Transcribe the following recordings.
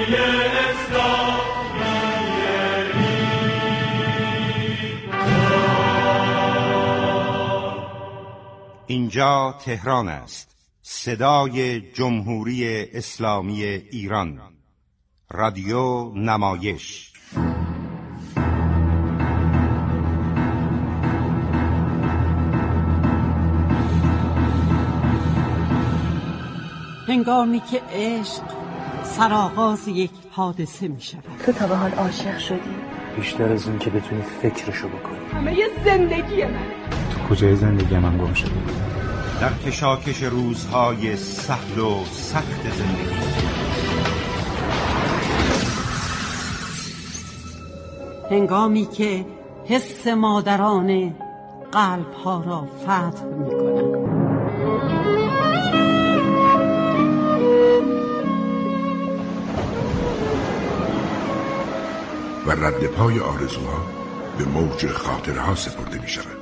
اینجا تهران است، صدای جمهوری اسلامی ایران، رادیو نمایش. هنگامی که عشق سرآغاز یک حادثه می شود. تو تا به حال عاشق شدی؟ بیشتر از این که بتونی فکرشو بکنی. همه یه زندگی منه. تو کجای زندگی من گم شدی؟ در کشاکش روزهای سهل و سخت زندگی، هنگامی که حس مادرانه قلب‌ها را فتح می‌کنند. و رد پای آرزوها به موج خاطرها سپرده می شود.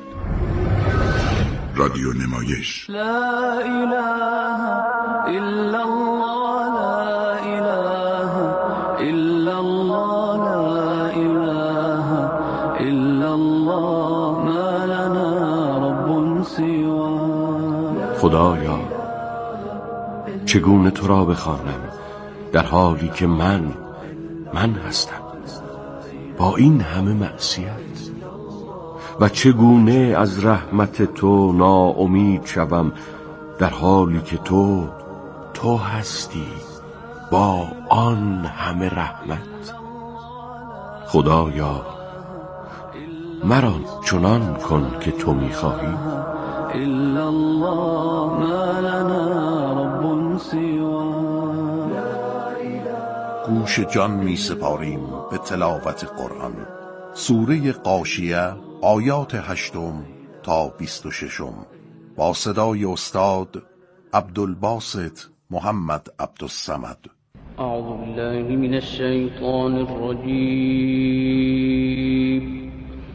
رادیو نمایش. لا اله الا الله، لا اله الا الله، لا اله الا الله، ما لنا رب سواه. خدایا چگونه تو را بخوانم در حالی که من هستم با این همه معصیت، و چگونه از رحمت تو ناامید شوم در حالی که تو هستی با آن همه رحمت. خدایا مرا چنان کن که تو می‌خواهی. الا الله، ما لنا رب سواه. گوش جان می سپاریم به تلاوت قرآن. سوره غاشیه آیات 8 تا 26 با صدای استاد عبدالباسط محمد عبدالصمد. اعوذ بالله من الشیطان الرجیم.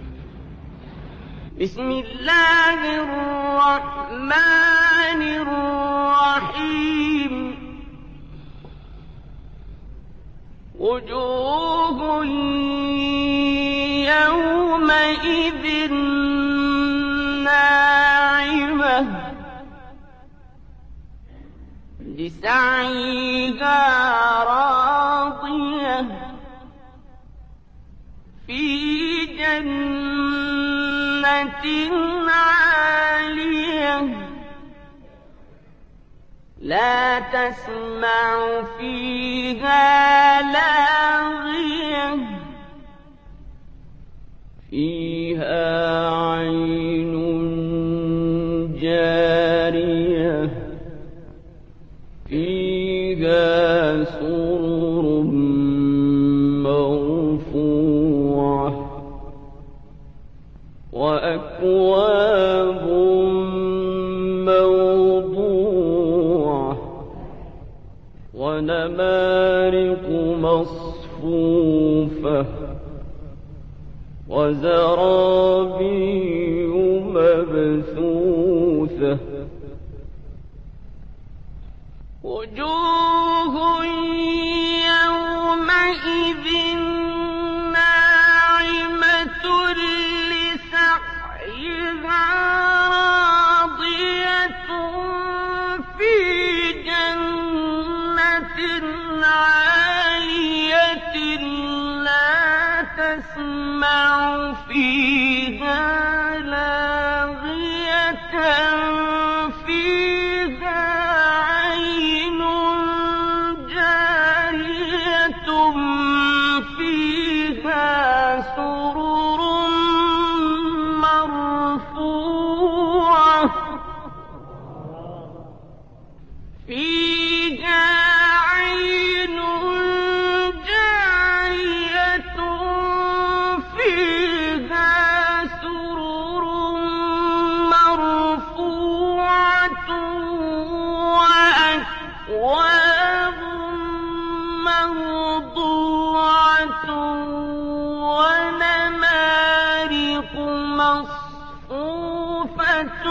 بسم الله الرحمن الرحیم. وجوه يومئذ ناعمة لسعيها راضية في جنة عالية لا تسمع فيها لاغية فيها عين جارية فيها سرر مرفوعة وأكواب موضوعة ونمارق مصفوفة وزرابي مبثوثة وجوه يومئذ ناعمة لسعيها راضية في جنة عالية لا تسمع فيها لاغية فيها عين جارية فيها سرر مرفوعة فيها عين جارية فيها سرر مرفوعة وأكواب موضوعة ونمارق مصفوفة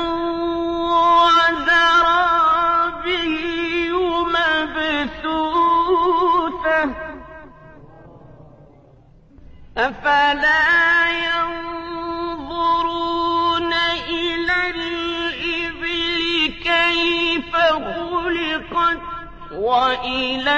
وزرابي مبثوثة أفلا ينظرون إلى الإبل كيف خلقت وإلى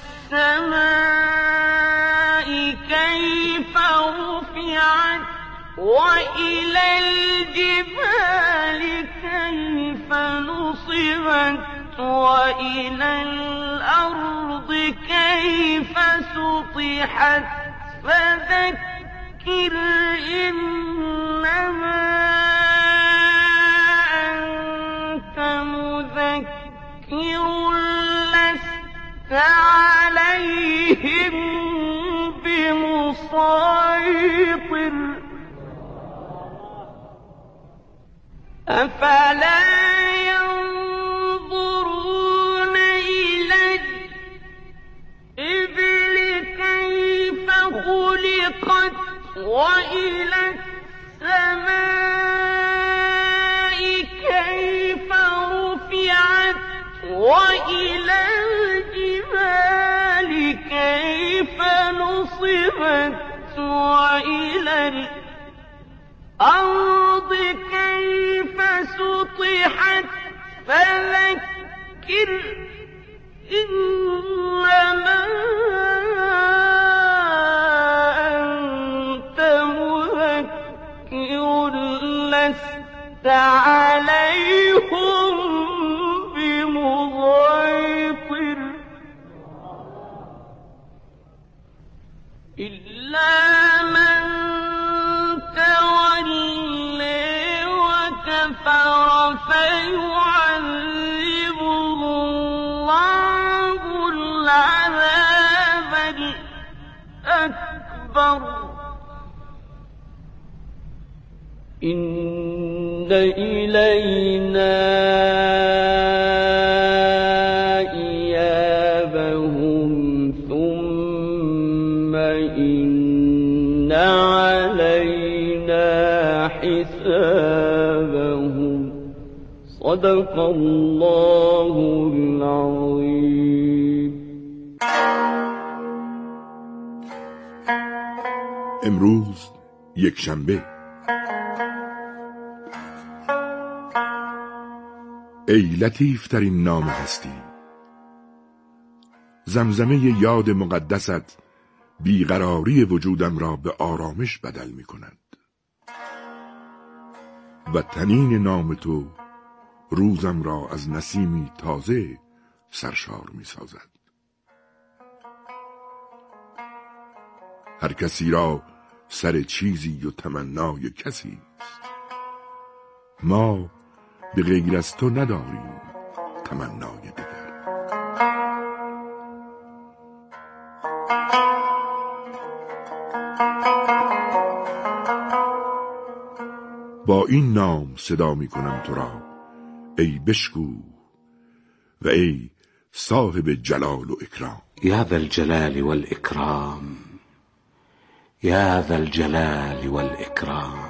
السماء كيف رفعت وإلى الجبال كيف نصبت وإلى الأرض كيف سطحت فذكر إنما أنت مذكر لست عليهم بمسيطر أفلا ينظرون إلى الإبل كيف خلقت وإلى السماء كيف رفعت وإلى الجبال كيف نصبت وإلى الأرض كيف سطحت فذكر إنما أنت مذكر لست عليهم بمسيطر إلا من تولي وكفر فيعذبه الله العذاب الأكبر إن إلينا إيابهم ثم إن علينا حسابهم صدق الله العظيم. امروز یک شنبه. ای لطیف ترین نام هستی، زمزمه یاد مقدست بیقراری وجودم را به آرامش بدل می کند و تنین نام تو روزم را از نسیمی تازه سرشار می سازد. هر کسی را سر چیزی و تمنای کسی است، ما به غیر از تو نداریم تمنای دیگر. با این نام صدا می کنم تو را ای بشکو و ای صاحب جلال و اکرام. یا ذا الجلال والإکرام، یا ذا الجلال والإکرام.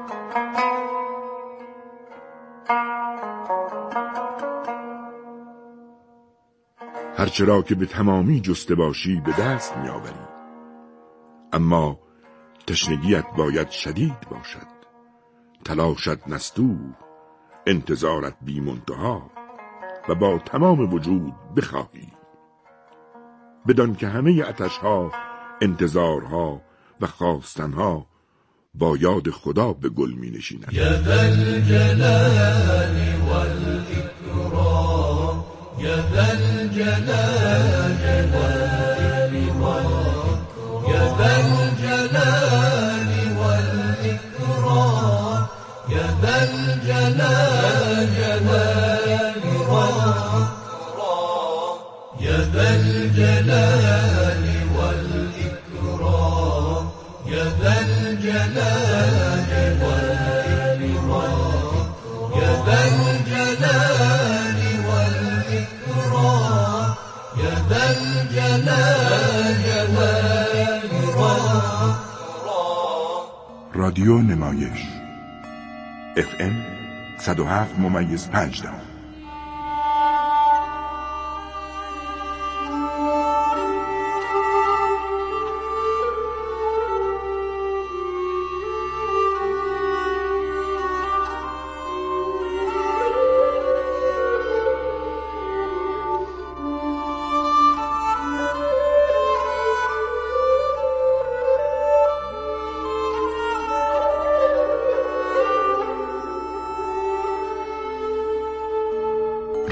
هرچرا که به تمامی جسته باشی به دست می آوری، اما تشنگیت باید شدید باشد، تلاشت نستوه، انتظارت بی منتها و با تمام وجود بخواهی، بدان که همه عطشها، انتظارها و خواستنها با یاد خدا به گل می نشیند. یا ذا الجلال والإکرام، یا ذا الجلال والإکرام، یا ذا الجلال والإکرام، یا ذا الجلال والإکرام، یا ذا الجلال والإکرام، یا ذا الجلال والإکرام، یا ذا الجلال والإکرام، یا ذا الجلال والإکرام. رادیو نمایش FM 107.5.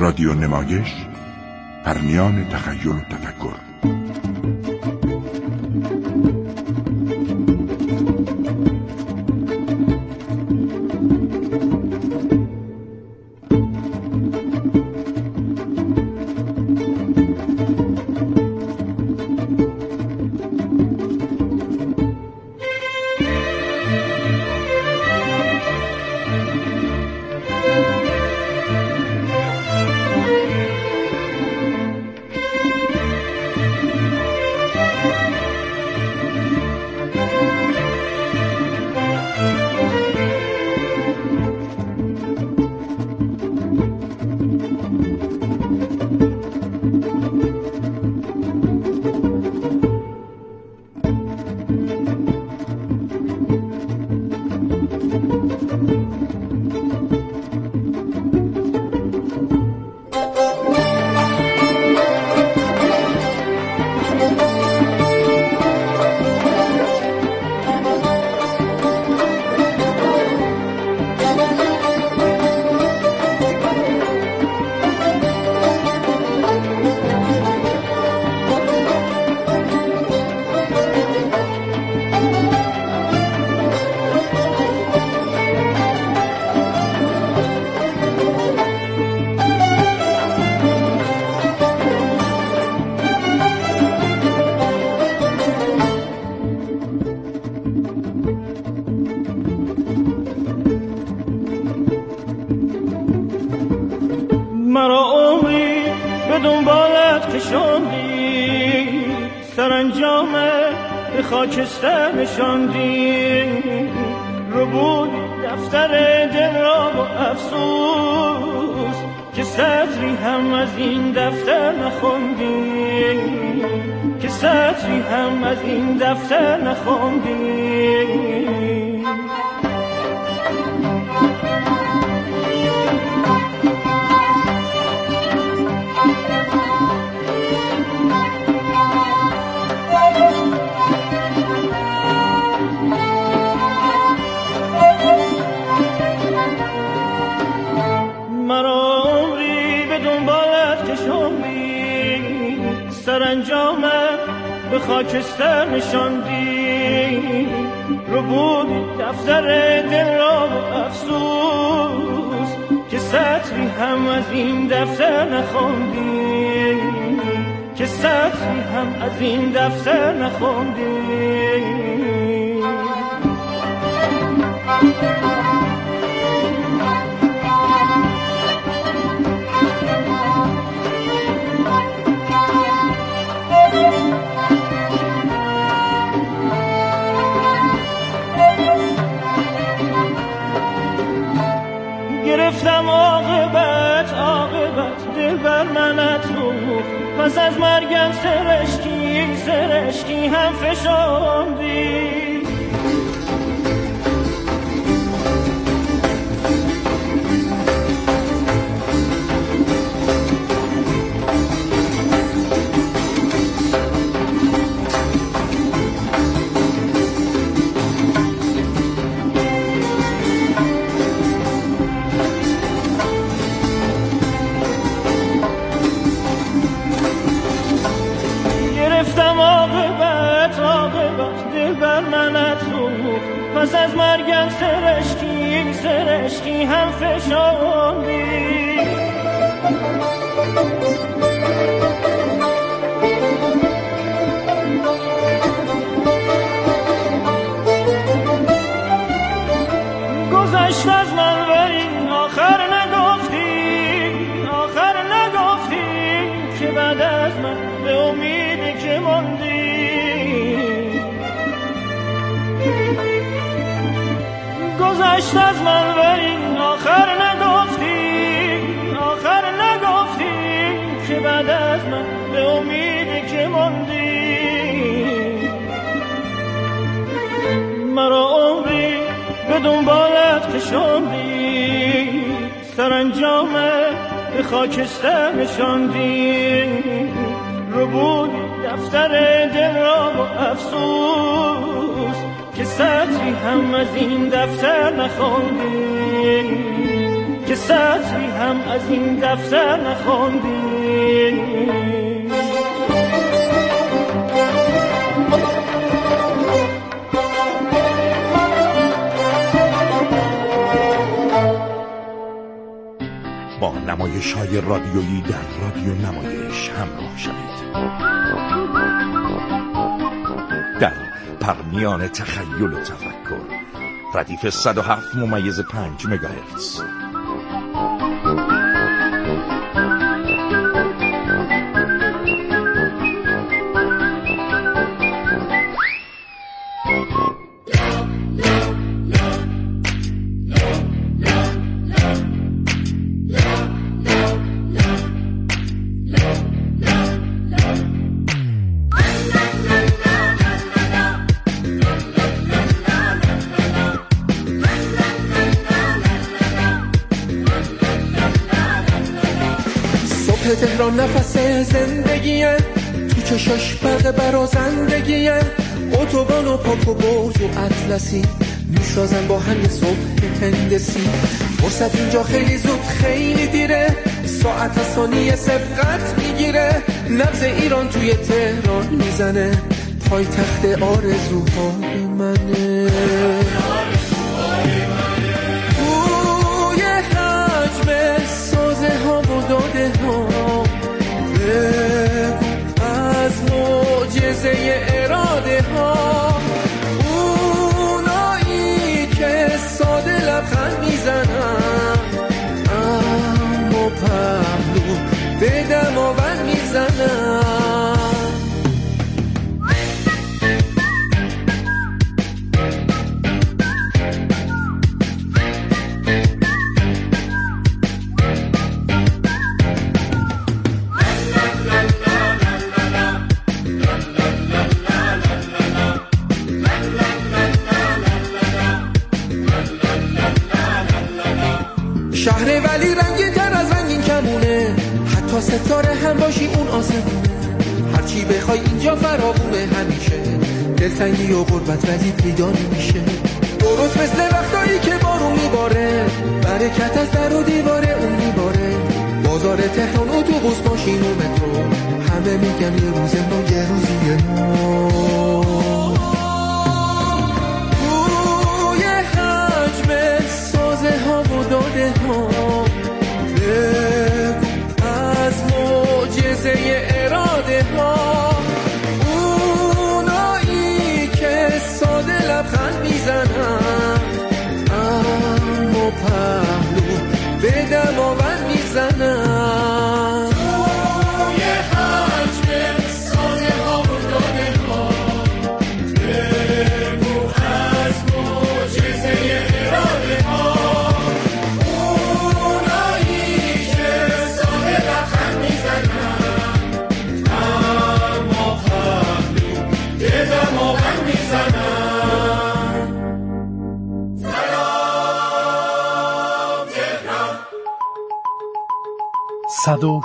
رادیو نمایش، پرمیان تخیل و تفکر. مرا عمری به دنبالت کشاندی، سرانجام به خاکستر نشاندی، رو بود دفتر دل را با افسوس که سطری هم از این دفتر نخوندی، که سطری هم از این دفتر نخوندی. مرا عمری به دنبالت کشاندی، سرانجام به خاکستر نشاندی، رو بود دفتر دل را با افسوس که سطری هم از این دفتر نخوندی، که سطری هم از این دفتر نخوندی. گرفتم عاقبت دل بر منت رو، پس از مرگم سرشکی هم فشاندی. گرفتم عاقبت دل بر منت رو، پس از مرگم سرشکی هم فشاندی. گذشت از من ولی آخر نگفتی که بعد از من به امید که ماندی. گذشت از من ولی آخر نگفتی که بعد از من به امید که ماندی. مرا عمری به دنبالت کشاندی، سرانجام به خاکستر نشاندی، رو بود دفتر دل را با افسوس که سطری هم از این دفتر نخوندی، که سطری هم از این دفتر نخوندیم. با نمایش‌های رادیویی در رادیو نمایش همراه شوید. در پرمیان تخیل و تفکر، ردیف 107.5 مگاهرتز. تهران نفس زندگیه، تو چشاش برق برازندگیه، اتوبان و پاک و برج و اطلسی میسازن با هم یه صبح هندسی. فرصت اینجا خیلی زود خیلی دیره، ساعت از ثانیه سبقت میگیره. نبض ایران توی تهران میزنه، پایتخت آرزوهای منه. توی حجم سازه ها و داده ها از معجزه اراده ها، اونایی که ساده لبخند میزنن اما پهلو به دماوند میزنن. شهر ولی رنگین تر از رنگین کمونه، حتی ستاره هم باشی اون آسمونه. هرچی بخوای اینجا فراوونه همیشه، دلتنگی و غربت ولی پیدا نمیشه. درست مثل وقتایی که بارون میباره، برکت از در و دیواره اون میباره. بازار تهران، اتوبوس، ماشین و مترو، همه میگن یه روز نو یه روزی نو. توی حجم سازه ها و داده ها از معجزه اراده ها، اونایی که ساده لبخند میزنن اما پهلو به دماوند میزنن. توی حجم سازه ها و داده ها از معجزه اراده ها، با سلام،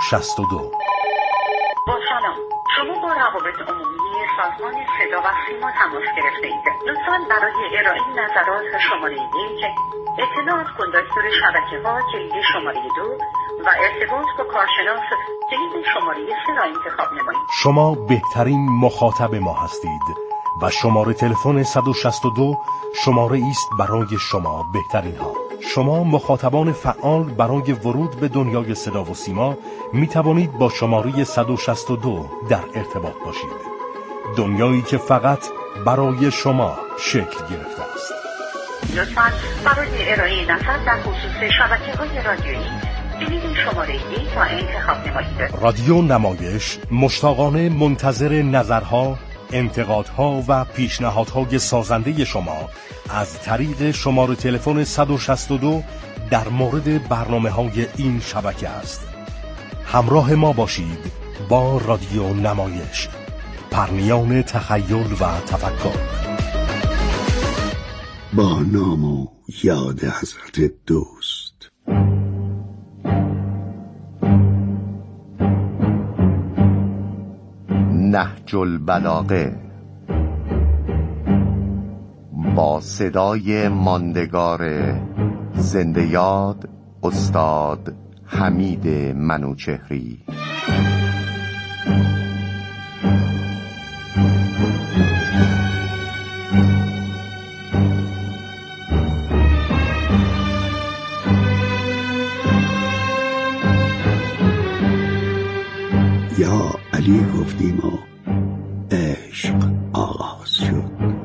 شما با روابط عمومی سازمان صدا و سیما تماس گرفته اید. لطفاً برای ارائه نظرات شماره 1 اطلاعات کنداکتور شبکه‌ها کلید شماره 2 و ارتباط با کارشناس کلید شماره 3 را انتخاب نمایید. شما بهترین مخاطب ما هستید و شماره تلفن 162 شماره است برای شما بهترین ها. شما مخاطبان فعال برای ورود به دنیای صدا و سیما می توانید با شماره 162 در ارتباط باشید. دنیایی که فقط برای شما شکل گرفته است. لطفاً برای ارائه نظر در خصوص شبکه‌های رادیویی کلید شماره 1 را انتخاب نمایید. رادیو نمایش مشتاقانه منتظر نظرها، انتقادها و پیشنهادهای سازنده شما از طریق شماره تلفن 162 در مورد برنامه‌های این شبکه است. همراه ما باشید با رادیو نمایش، پرمیان تخیل و تفکر. با نام و یاد حضرت دوست. نهج البلاغه با صدای ماندگار زنده یاد استاد حمید منوچهری. یا علی گفتیم و عشق آغاز شد.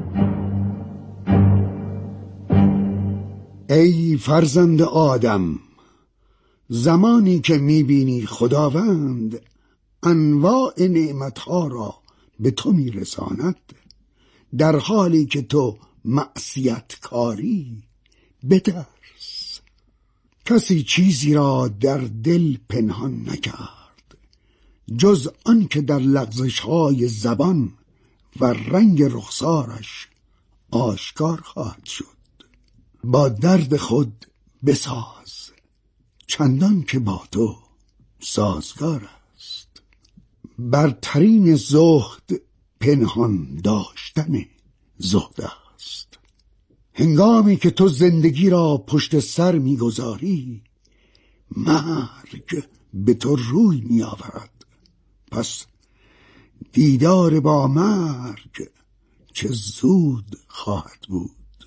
ای فرزند آدم، زمانی که میبینی خداوند انواع نعمتها را به تو میرساند در حالی که تو معصیت کاری، بترس. کسی چیزی را در دل پنهان نکرد جز آن که در لغزش‌های زبان و رنگ رخسارش آشکار خواهد شد. با درد خود بساز چندان که با تو سازگار است. برترین زهد پنهان داشتن زهد است. هنگامی که تو زندگی را پشت سر میگذاری، مرگ به تو روی میآورد. پس دیدار با مرگ چه زود خواهد بود.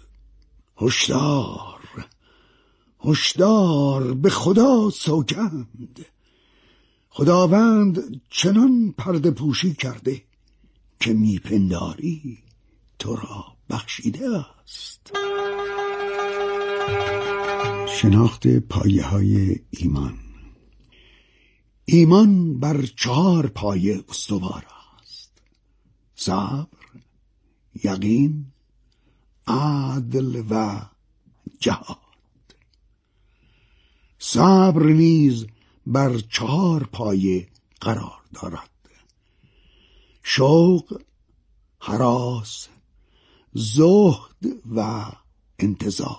هشدار، هشدار، به خدا سوگند. خداوند چنان پرده پوشی کرده که میپنداری تو را بخشیده است. شناخت پایه‌های ایمان. ایمان بر 4 پایه استوار است: صبر، یقین، عدل و جهاد. صبر نیز بر 4 پایه قرار دارد: شوق، هراس، زهد و انتظار.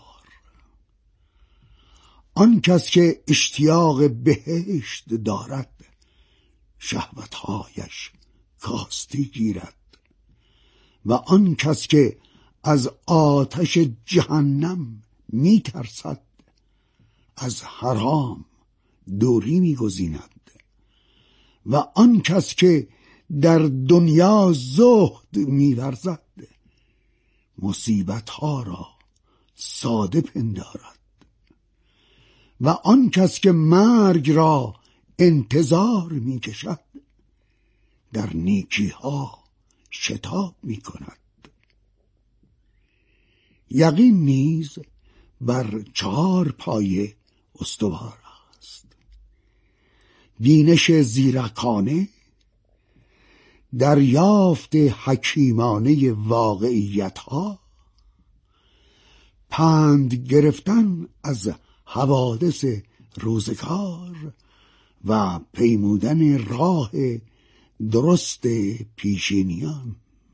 آن کس که اشتیاق بهشت دارد، شهوتهایش کاستی گیرد، و آن کس که از آتش جهنم می ترسد، از حرام دوری می گزیند، و آن کس که در دنیا زهد می ورزد، مصیبت ها را ساده پندارد، و آن کس که مرگ را انتظار می کشد، در نیکی ها شتاب می کند. یقین نیز بر 4 پایه استوار است: بینش زیرکانه، دریافت حکیمانه واقعیت ها، پند گرفتن از حوادث روزگار و پیمودن راه درست پیشینیان.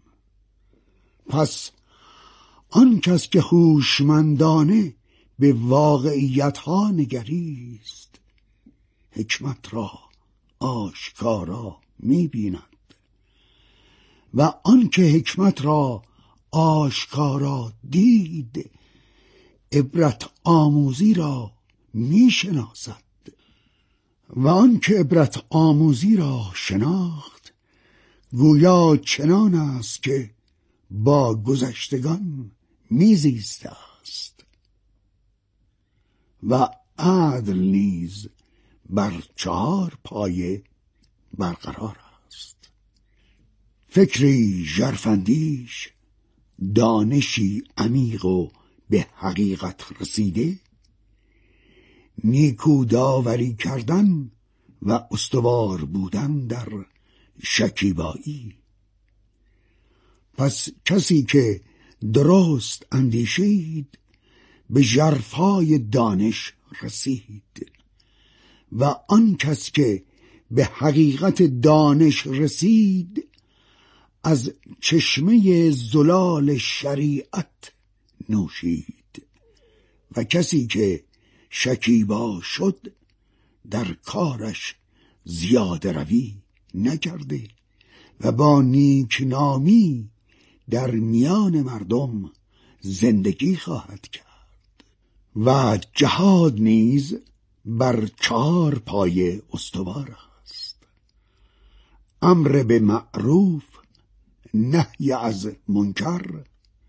پس آن کس که هوشمندانه به واقعیت ها نگریست، حکمت را آشکارا می بیند، و آن که حکمت را آشکارا دید، عبرت آموزی را می شناسد، و آن که عبرت آموزی را شناخت، گویا چنان است که با گذشتگان میزیسته است. و عدل نیز بر 4 پایه برقرار است: فکری ژرفاندیش، دانشی عمیق و به حقیقت رسیده، نیکو داوری کردن و استوار بودن در شکیبایی. پس کسی که درست اندیشید، به ژرفای دانش رسید، و آن کس که به حقیقت دانش رسید، از چشمه زلال شریعت نوشید، و کسی که شکیبا شد، در کارش زیاده روی نکرده و با نیکنامی در میان مردم زندگی خواهد کرد. و جهاد نیز بر 4 پایه استوار است: امر به معروف، نهی از منکر،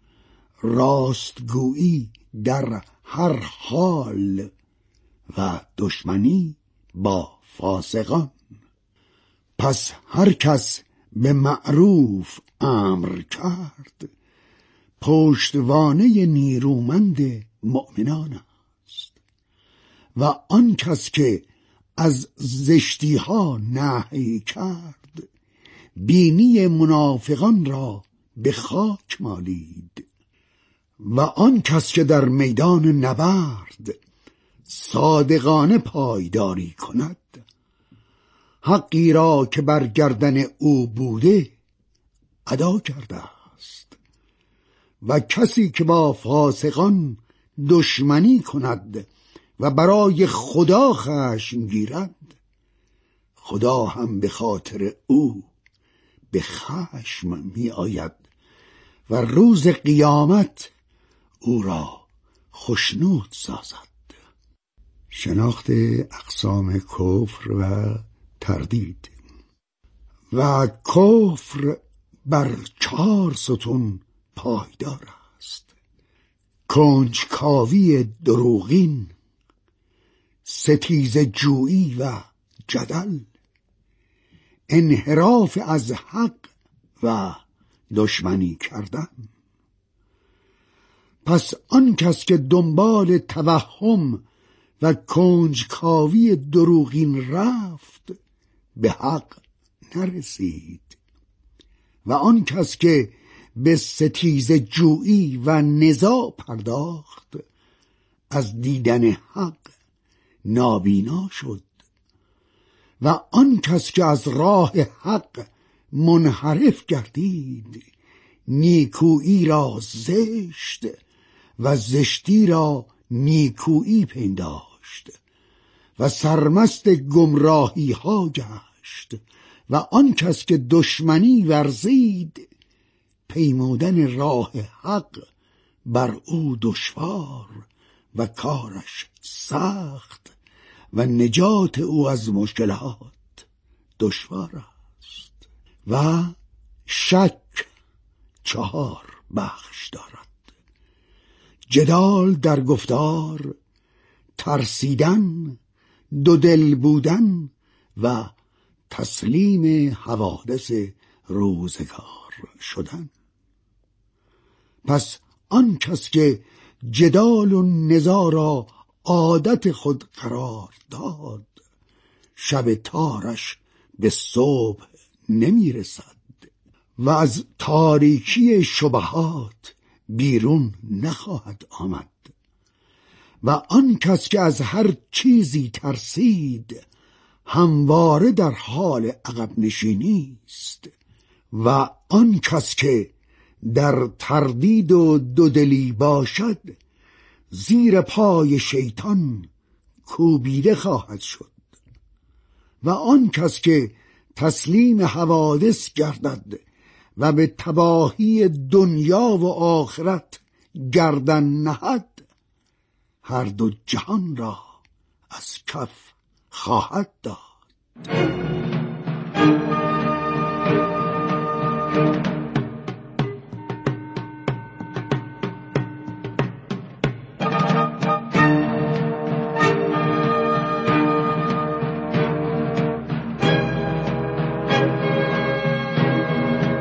راستگویی در هر حال و دشمنی با فاسقان. پس هر کس به معروف امر کرد پشتوانه نیرومند مؤمنان است و آن کس که از زشتی ها نهی کرد بینی منافقان را به خاک مالید و آن کس که در میدان نبرد صادقانه پایداری کند حقی را که بر گردن او بوده ادا کرده است و کسی که با فاسقان دشمنی کند و برای خدا خشم گیرد خدا هم به خاطر او به خشم می آید و روز قیامت او را خشنود سازد. شناخت اقسام کفر و تردید. و کفر بر 4 ستون پایدار است: کنجکاوی دروغین، ستیزه جویی و جدل، انحراف از حق و دشمنی کردن. پس آن کس که دنبال توهم و کنجکاوی دروغین رفت به حق نرسید و آن کس که به ستیزه جویی و نزاع پرداخت از دیدن حق نابینا شد و آن کس که از راه حق منحرف گردید نیکویی را زشت و زشتی را نیکویی پنداشت و سرمست گمراهی ها گشت و آن کس که دشمنی ورزید پیمودن راه حق بر او دشوار و کارش سخت و نجات او از مشکلات دشوار است. و شک 4 بخش دارد: جدال در گفتار، ترسیدن، دودل بودن و تسلیم حوادث روزگار شدن. پس آن کس که جدال و نزاع را عادت خود قرار داد شب تارش به صبح نمی رسد و از تاریکی شبهات بیرون نخواهد آمد و آن کس که از هر چیزی ترسید همواره در حال عقب نشینی است و آن کس که در تردید و دودلی باشد زیر پای شیطان کوبیده خواهد شد و آن کس که تسلیم حوادث گردد و به تباهی دنیا و آخرت گردن نهد هر 2 جهان را از کف خواهد داد.